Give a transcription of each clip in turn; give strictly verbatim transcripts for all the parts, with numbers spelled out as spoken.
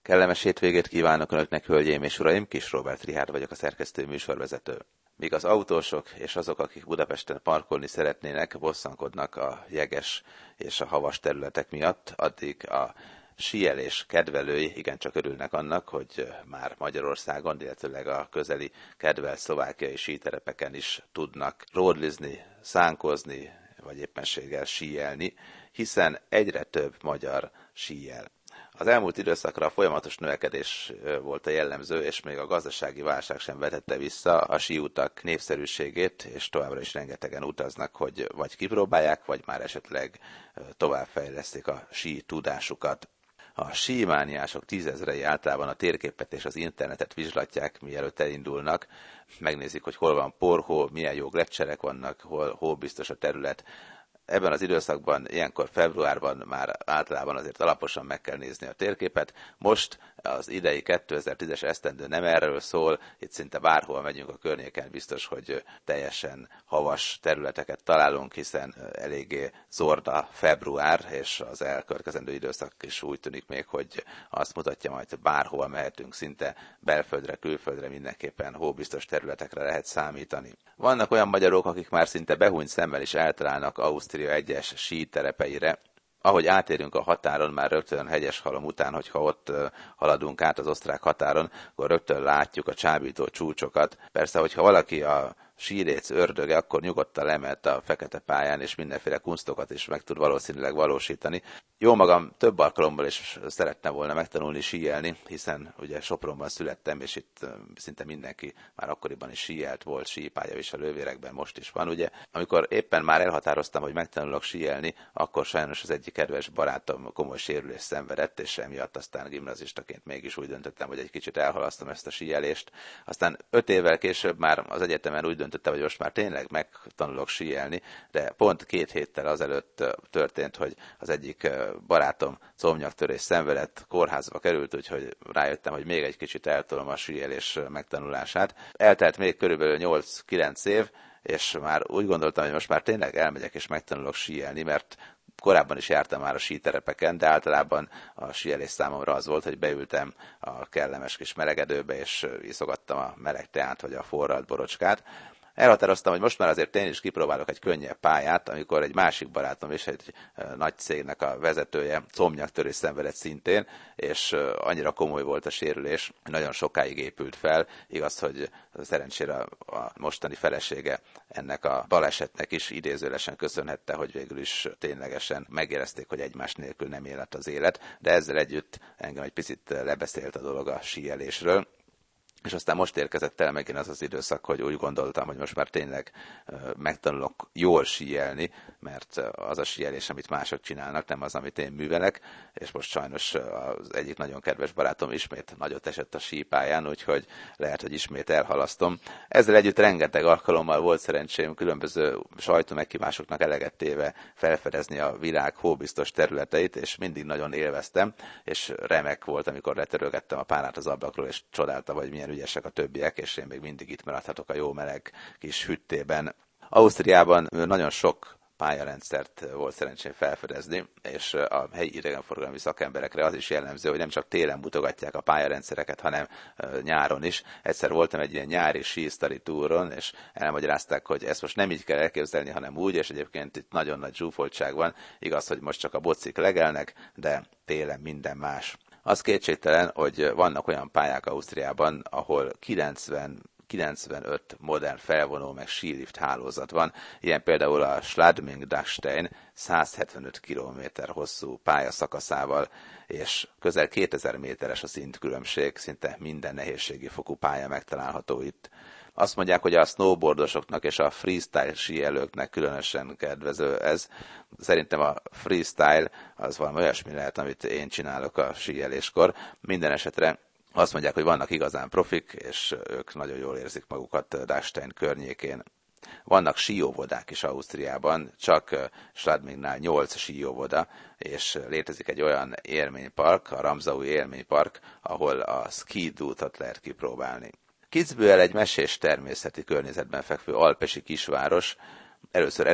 Kellemes hétvégét kívánok Önöknek, hölgyeim és uraim, Kis Róbert Richárd vagyok, a szerkesztő műsorvezető. Míg az autósok és azok, akik Budapesten parkolni szeretnének, bosszankodnak a jeges és a havas területek miatt, addig a síelés kedvelői igencsak örülnek annak, hogy már Magyarországon, illetőleg a közeli kedvelt szlovákiai síterepeken is tudnak ródlizni, szánkozni, vagy éppenséggel síelni, hiszen egyre több magyar síel. Az elmúlt időszakra folyamatos növekedés volt a jellemző, és még a gazdasági válság sem vetette vissza a síutak népszerűségét, és továbbra is rengetegen utaznak, hogy vagy kipróbálják, vagy már esetleg továbbfejlesztik a sí tudásukat. A símániások tízezrei általában a térképet és az internetet vizslatják, mielőtt elindulnak. Megnézik, hogy hol van porhó, milyen jó gleccserek vannak, hol hóbiztos a terület. Ebben az időszakban, ilyenkor februárban már általában azért alaposan meg kell nézni a térképet. Most az idei kétezer-tízes esztendő nem erről szól, itt szinte bárhol megyünk a környéken, biztos, hogy teljesen havas területeket találunk, hiszen eléggé zorda február, és az elkövetkezendő időszak is úgy tűnik még, hogy azt mutatja majd, hogy bárhova mehetünk, szinte belföldre, külföldre mindenképpen hóbiztos területekre lehet számítani. Vannak olyan magyarok, akik már szinte behúnyt szemmel is eltalálnak Ausztria egyes síterepeire. Ahogy átérünk a határon, már rögtön Hegyeshalom után, hogyha ott haladunk át az osztrák határon, akkor rögtön látjuk a csábító csúcsokat. Persze, hogyha valaki a síréc ördöge, akkor nyugodtan lemehet a fekete pályán, és mindenféle kunsztokat is meg tud valószínűleg valósítani. Jó magam több alkalommal is szeretne volna megtanulni síelni, hiszen ugye Sopronban születtem, és itt szinte mindenki már akkoriban is síelt, volt sípálya is a Lővérekben, most is van, ugye. Amikor éppen már elhatároztam, hogy megtanulok síelni, akkor sajnos az egyik kedves barátom komoly sérülést szenvedett, és emiatt aztán gimnazistaként mégis úgy döntöttem, hogy egy kicsit elhalasztom ezt a síelést. Aztán öt évvel később már az egyetemen úgy döntöttem, hogy most már tényleg megtanulok síelni, de pont két héttel azelőtt történt, hogy az egyik barátom combnyaktörés szenvedett, kórházba került, úgyhogy rájöttem, hogy még egy kicsit eltolom a síelés megtanulását. Eltelt még körülbelül nyolc-kilenc év, és már úgy gondoltam, hogy most már tényleg elmegyek és megtanulok síelni, mert korábban is jártam már a síterepeken, de általában a síelés számomra az volt, hogy beültem a kellemes kis melegedőbe, és iszogattam a meleg teát vagy a forralt borocskát. Elhatároztam, hogy most már azért én is kipróbálok egy könnyebb pályát, amikor egy másik barátom is, egy nagy cégnek a vezetője combnyaktörés szenvedett szintén, és annyira komoly volt a sérülés, nagyon sokáig épült fel. Igaz, hogy szerencsére a mostani felesége ennek a balesetnek is idézőlesen köszönhette, hogy végül is ténylegesen megérezték, hogy egymás nélkül nem élet az élet, de ezzel együtt engem egy picit lebeszélt a dolog a síelésről. És aztán most érkezett el megint az az időszak, hogy úgy gondoltam, hogy most már tényleg megtanulok jól síelni, mert az a síelés, amit mások csinálnak, nem az, amit én művelek, és most sajnos az egyik nagyon kedves barátom ismét nagyot esett a sípályán, úgyhogy lehet, hogy ismét elhalasztom. Ezzel együtt rengeteg alkalommal volt szerencsém különböző sajtómeghívásoknak eleget téve felfedezni a világ hóbiztos területeit, és mindig nagyon élveztem, és remek volt, amikor letörölgettem a párát az ablakról, és csodáltam, hogy milyen ügyesek a többiek, és én még mindig itt maradhatok a jó meleg kis hüttében. Ausztriában nagyon sok pályarendszert volt szerencsém felfedezni, és a helyi idegenforgalmi szakemberekre az is jellemző, hogy nem csak télen mutogatják a pályarendszereket, hanem nyáron is. Egyszer voltam egy ilyen nyári sísztali túron, és elmagyarázták, hogy ezt most nem így kell elképzelni, hanem úgy, és egyébként itt nagyon nagy zsúfoltság van. Igaz, hogy most csak a bocik legelnek, de télen minden más. Az kétségtelen, hogy vannak olyan pályák Ausztriában, ahol kilencven kilencvenöt modern felvonó meg sílift hálózat van, ilyen például a Schladming-Dachstein száz hetvenöt kilométer hosszú pályaszakaszával, és közel kétezer méteres a szintkülönbség, szinte minden nehézségi fokú pálya megtalálható itt. Azt mondják, hogy a snowboardosoknak és a freestyle síelőknek különösen kedvező ez. Szerintem a freestyle az valami olyasmi lehet, amit én csinálok a síeléskor. Minden esetre azt mondják, hogy vannak igazán profik, és ők nagyon jól érzik magukat Dachstein környékén. Vannak síóvodák is Ausztriában, csak Schladmingnál nyolc síóvoda, és létezik egy olyan élménypark, a Ramsaui élménypark, ahol a skidútot lehet kipróbálni. Kitzbühel egy mesés természeti környezetben fekvő alpesi kisváros. Először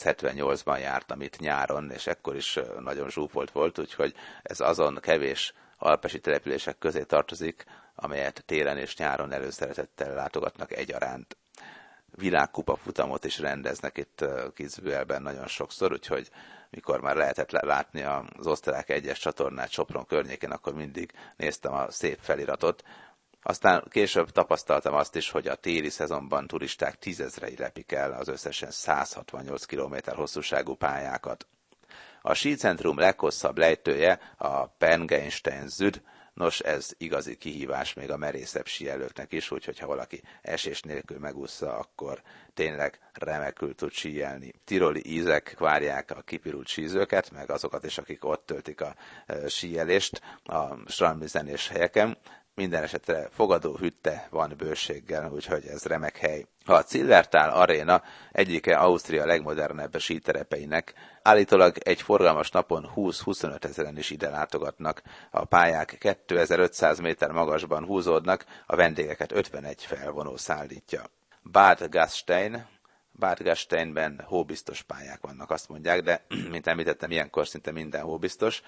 ezerkilencszázhetvennyolcban jártam itt nyáron, és ekkor is nagyon zsúfolt volt, úgyhogy ez azon kevés alpesi települések közé tartozik, amelyet télen és nyáron előszeretettel látogatnak egyaránt. Világkupa futamot is rendeznek itt Kitzbühelben nagyon sokszor, úgyhogy mikor már lehetett látni az osztrák egyes csatornát Sopron környékén, akkor mindig néztem a szép feliratot. Aztán később tapasztaltam azt is, hogy a téli szezonban turisták tízezrei lepik el az összesen száz hatvannyolc kilométer hosszúságú pályákat. A sícentrum leghosszabb lejtője a Pengeinstein Süd, nos ez igazi kihívás még a merészebb síelőknek is, úgyhogy ha valaki esés nélkül megúszza, akkor tényleg remekül tud síelni. Tiroli ízek várják a kipirult sízőket, meg azokat is, akik ott töltik a síelést a strandmi zenés helyeken. Minden esetre fogadó hütte van bőséggel, úgyhogy ez remek hely. A Zillertal Arena egyike Ausztria legmodernebb síterepeinek. Állítólag egy forgalmas napon húsz-huszonöt ezeren is ide látogatnak. A pályák kétezer-ötszáz méter magasban húzódnak, a vendégeket ötvenegy felvonó szállítja. Bad Gastein. Bad Gasteinben hóbiztos pályák vannak, azt mondják, de mint említettem, ilyenkor szinte minden hóbiztos.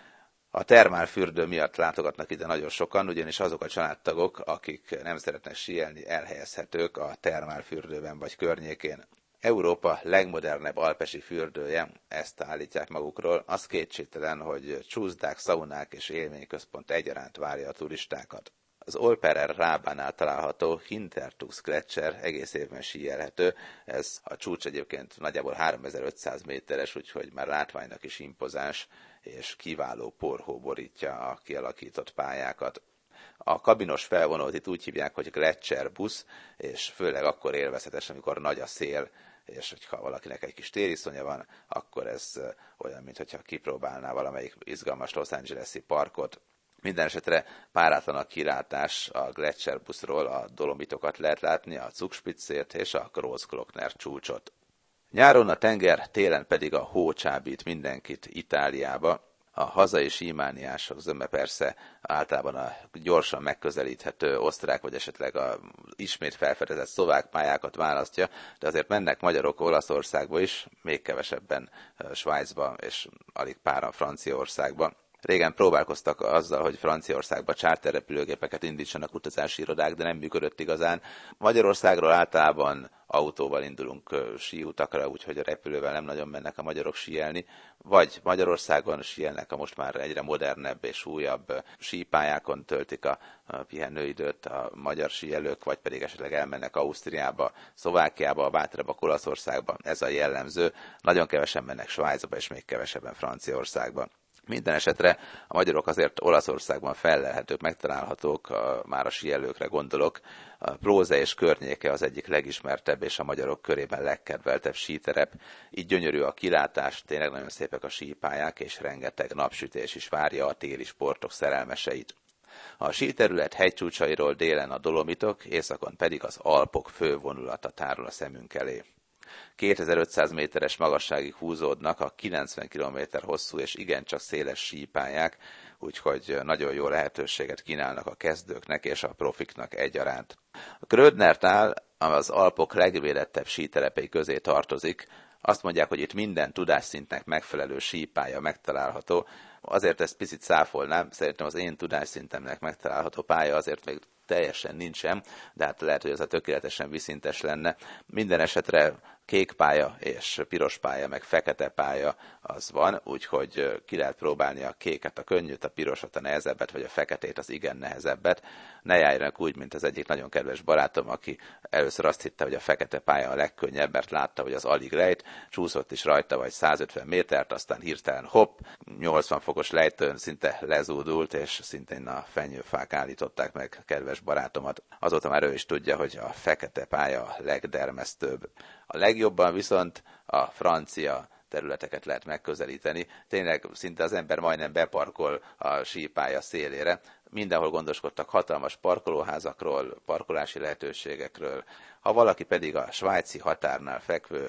A termálfürdő miatt látogatnak ide nagyon sokan, ugyanis azok a családtagok, akik nem szeretnek síelni, elhelyezhetők a termálfürdőben vagy környékén. Európa legmodernebb alpesi fürdője, ezt állítják magukról, az kétségtelen, hogy csúszdák, szaunák és élményközpont egyaránt várja a turistákat. Az Olperer Rábánál található Hintertux Gletscher egész évben síelhető, ez a csúcs egyébként nagyjából háromezer-ötszáz méteres, úgyhogy már látványnak is impozáns, és kiváló porhó borítja a kialakított pályákat. A kabinos felvonót itt úgy hívják, hogy Gletscher busz, és főleg akkor élvezhetes, amikor nagy a szél, és hogyha valakinek egy kis tériszonya van, akkor ez olyan, mintha kipróbálná valamelyik izgalmas Los Angeles-i parkot. Minden esetre párátlan a kilátás a Gletscher buszról, a Dolomitokat lehet látni, a Zugspitzét és a Großglockner csúcsot. Nyáron a tenger, télen pedig a hó csábít mindenkit Itáliába. A hazai símániások zöme persze általában a gyorsan megközelíthető osztrák, vagy esetleg a ismét felfedezett szlovák pályákat választja, de azért mennek magyarok Olaszországba is, még kevesebben Svájcba, és alig páran Franciaországba. Régen próbálkoztak azzal, hogy Franciaországba charterrepülőgépeket indítsanak utazási irodák, de nem működött igazán. Magyarországról általában autóval indulunk síutakra, úgyhogy a repülővel nem nagyon mennek a magyarok síelni, vagy Magyarországon síelnek a most már egyre modernebb és újabb sípályákon töltik a pihenőidőt a magyar síelők, vagy pedig esetleg elmennek Ausztriába, Szlovákiába, bátrabbak Olaszországba. Ez a jellemző. Nagyon kevesen mennek Svájcba, és még kevesebben Franciaországba. Minden esetre a magyarok azért Olaszországban fellelhetők, megtalálhatók, a, már a síelőkre gondolok. A Próze és környéke az egyik legismertebb és a magyarok körében legkedveltebb síterep. Így gyönyörű a kilátás, tényleg nagyon szépek a sípályák, és rengeteg napsütés is várja a téli sportok szerelmeseit. A síterület hegycsúcsairól délen a Dolomitok, északon pedig az Alpok fővonulata tárul a szemünk elé. kétezer-ötszáz méteres magasságig húzódnak a kilencven kilométer hosszú és igencsak széles sípályák, úgyhogy nagyon jó lehetőséget kínálnak a kezdőknek és a profiknak egyaránt. A Grödnertal az Alpok legvédettebb síterepei közé tartozik. Azt mondják, hogy itt minden tudásszintnek megfelelő sípálya megtalálható. Azért ezt picit száfolnám, szerintem az én tudásszintemnek megtalálható pálya azért még teljesen nincsen, de hát lehet, hogy ez a tökéletesen viszintes lenne. Minden esetre kék pálya és piros pálya, meg fekete pálya az van, úgyhogy ki lehet próbálni a kéket, a könnyűt, a pirosat, a nehezebbet, vagy a feketét, az igen nehezebbet. Ne járjanak úgy, mint az egyik nagyon kedves barátom, aki először azt hitte, hogy a fekete pálya a legkönnyebb, mert látta, hogy az alig lejt, csúszott is rajta vagy százötven métert, aztán hirtelen hopp, nyolcvan fokos lejtőn szinte lezúdult, és szintén a fenyőfák állították meg kedves barátomat. Azóta már ő is tudja, hogy a fekete pálya a legdermesztőbb. A legjobban viszont a francia területeket lehet megközelíteni. Tényleg szinte az ember majdnem beparkol a sípálya szélére. Mindenhol gondoskodtak hatalmas parkolóházakról, parkolási lehetőségekről. Ha valaki pedig a svájci határnál fekvő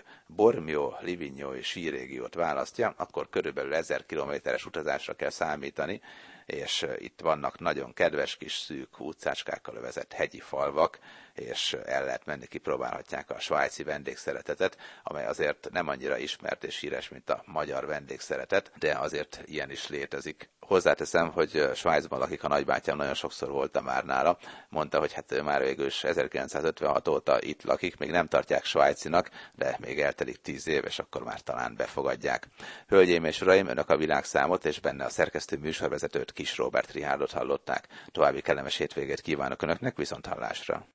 Bormio-Livignói sírégiót választja, akkor körülbelül ezer kilométeres utazásra kell számítani, és itt vannak nagyon kedves kis szűk utcácskákkal övezett hegyi falvak, és el lehet menni, kipróbálhatják a svájci vendégszeretetet, amely azért nem annyira ismert és híres, mint a magyar vendégszeretet, de azért ilyen is létezik. Hozzáteszem, hogy Svájcban lakik a nagybátyám, nagyon sokszor voltam már nála, mondta, hogy hát ő már végül is ezerkilencszázötvenhat óta itt lakik, még nem tartják svájcinak, de még eltelik tíz év, és akkor már talán befogadják. Hölgyeim és uraim, önök a világszámot és benne a szerkesztő műsorvezetőt, Kis Róbert Richárdot hallották. További kellemes hétvégét kívánok önöknek, viszonthallásra!